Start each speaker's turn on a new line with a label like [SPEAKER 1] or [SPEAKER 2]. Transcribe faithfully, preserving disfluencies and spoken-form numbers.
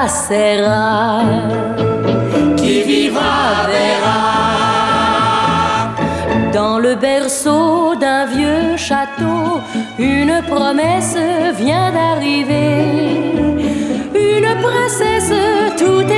[SPEAKER 1] passera. Qui vivra verra. Dans le berceau d'un vieux château, une promesse vient d'arriver. Une princesse tout